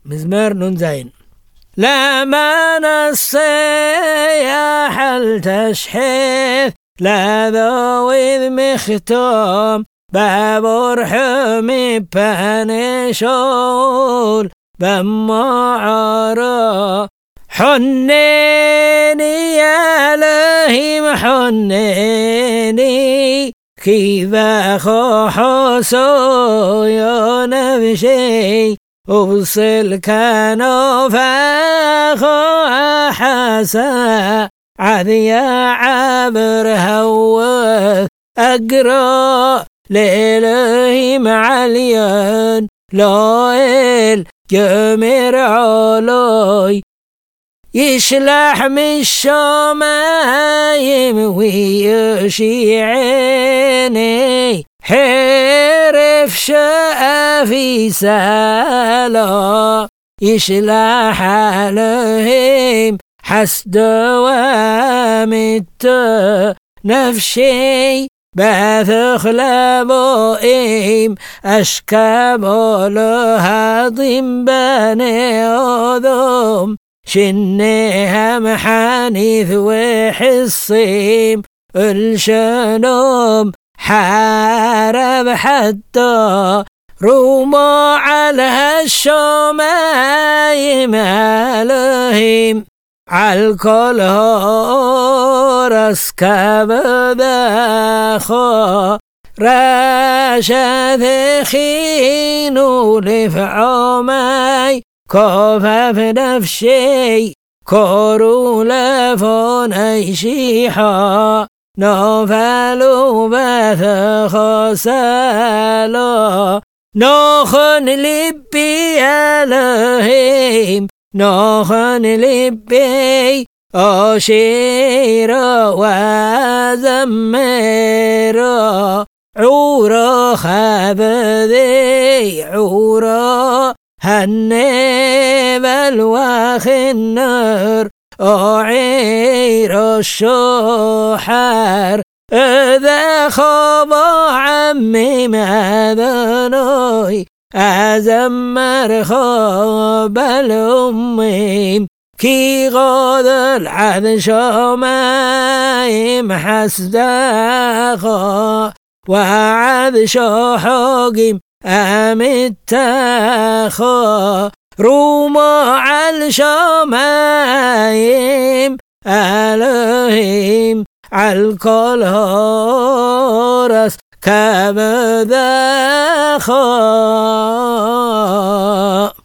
مزمار نون زين. لما نصيح التشحيث لا ذوذ مختوم بابور حمي بانشول بمعارا حنيني يا لهيم حنيني كيف أخو حسو يا نفسي أوصل كانوا فاخو حسا عذي عبر هوث أقرأ ليلهي معليان لويل جمير علوي يشلح من الشمايم ويشيعني حرف شافي سالا يشلح عليهم حسد وامت نفسي باثخ لبوئيم أشكاب لهضم بني أذوم شنهم حانيث وحصيم الشنوم حارب حتى روما على الشمايم عليهم عالكل هورس كبداخو راشد خينو لفعومي كوفف نفسي كورو لفون ايشيحا نوفلو بثخو سالو نوخن لبي عليهم نوخن لبي أشيرا وزميرا عورا خبذي عورا هنبل وخنر أعير الشحر إذا خاب عمي ماذنوي أزمر خاب الأميم كي غاذل عذ شمايم حسداخا وعذ شحاقيم أمتاخا روما على شمايم عليهم عالكل هورس كبداخا